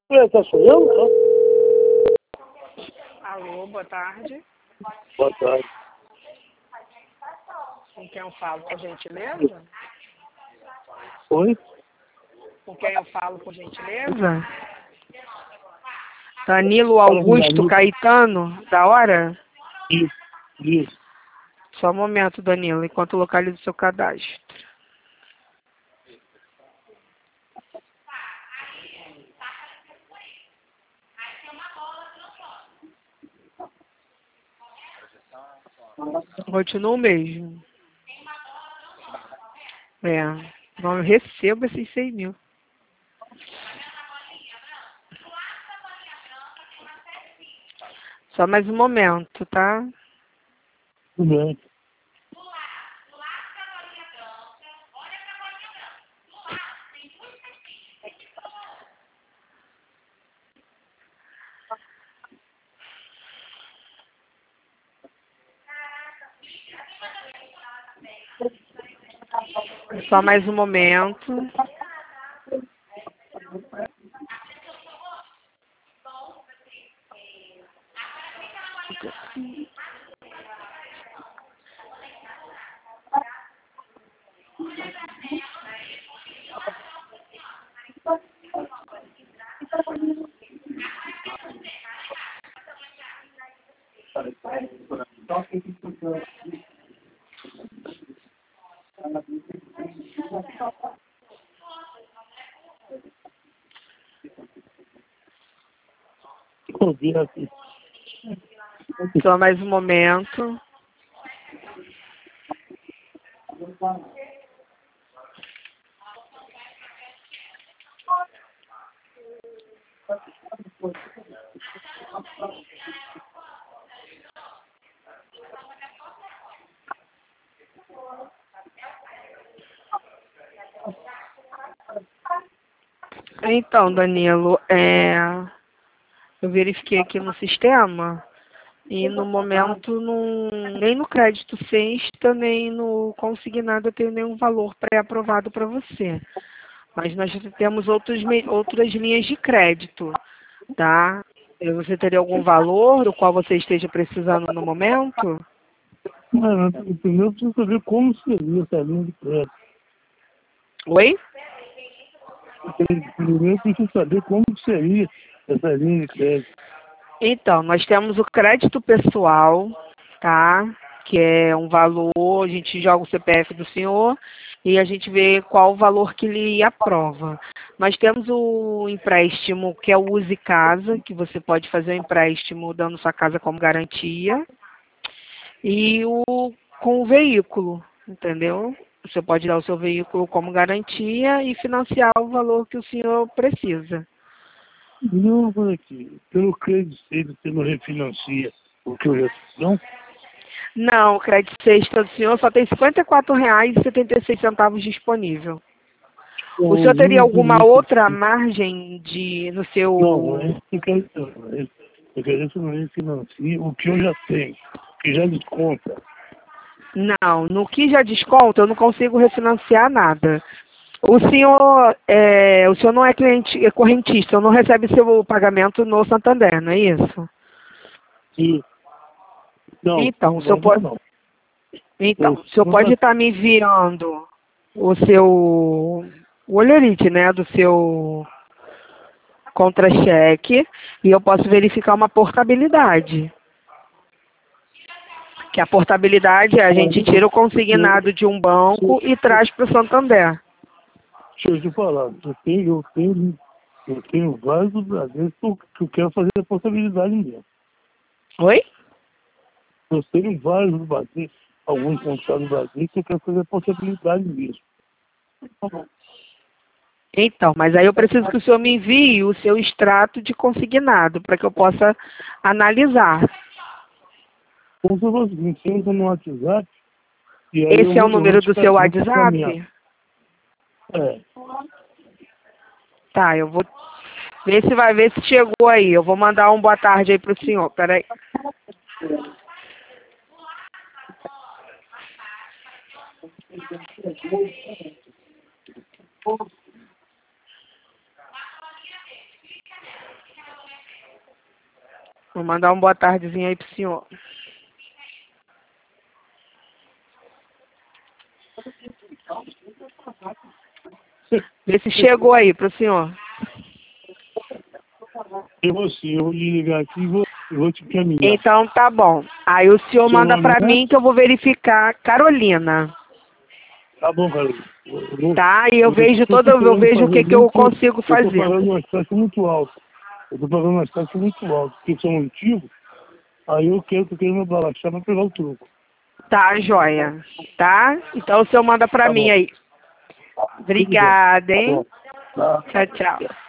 Tá sou eu, né? Alô, boa tarde. Boa tarde. Com quem eu falo, por gentileza? Oi? Com quem eu falo, por gentileza? Danilo Augusto Caetano, da hora? Isso. Só um momento, Danilo, enquanto localizo o seu cadastro. Continua o mesmo. Não recebo esses 100 mil. Só mais um momento, tá? Tudo bem. Só mais um momento. Só mais um momento. Então, Danilo, eu verifiquei aqui no sistema e no momento nem no crédito sexta, nem no consignado eu tenho nenhum valor pré-aprovado para você. Mas nós temos outras linhas de crédito, tá? Você teria algum valor do qual você esteja precisando no momento? Não, primeiro eu preciso saber como seria essa linha de crédito. Oi? Primeiro eu preciso saber como seria essa linha de crédito. Então, nós temos o crédito pessoal, tá? Que é um valor, a gente joga o CPF do senhor e a gente vê qual o valor que lhe aprova. Nós temos o empréstimo, que é o Use Casa, que você pode fazer o empréstimo dando sua casa como garantia, e o com o veículo, entendeu? Você pode dar o seu veículo como garantia e financiar o valor que o senhor precisa. Não, por aqui. Pelo crédito você não refinancia o que eu já não? Não, o crédito sexta do senhor só tem R$ 54,76 disponível. O senhor teria alguma outra margem no seu... Não, eu quero saber. Eu quero que não refinancia o que eu já tenho, que já desconta. Não, no que já desconta, eu não consigo refinanciar nada. O senhor não é cliente, é correntista, não recebe seu pagamento no Santander, não é isso? E, não, Então, não. o senhor pode estar me enviando o olharite, né, do seu contra-cheque e eu posso verificar uma portabilidade. Que a portabilidade é a gente tira o consignado de um banco e traz para o Santander. Deixa eu te falar, eu tenho vários do Bradesco que eu quero fazer a portabilidade mesmo. Oi? Eu tenho vários do Bradesco, alguns contados do Bradesco que eu quero fazer a portabilidade mesmo. Então, mas aí eu preciso que o senhor me envie o seu extrato de consignado para que eu possa analisar. Como se fosse me entra no WhatsApp e aí Esse é o número do seu WhatsApp? É. Tá, eu vou ver se chegou aí. Eu vou mandar um boa tarde aí para o senhor. Peraí. Vou mandar uma boa tardezinha aí pro senhor. Vê se chegou aí pro senhor. Eu vou ligar aqui e vou te encaminhar. Então tá bom. Aí o senhor Seu manda nome pra é? mim que eu vou verificar. Carolina. Tá bom, cara. Tá? E eu vejo o que eu consigo Eu tô fazer. pagando uma taxa muito alta. Eu tô pagando uma taxa muito alta, porque são antigos. Aí tô querendo abaixar pra pegar o troco. Tá, joia. Tá? Então o senhor manda pra Tá mim bom. aí. Tudo bem. Obrigada, Tá hein? bom. Tá. Tchau, tchau.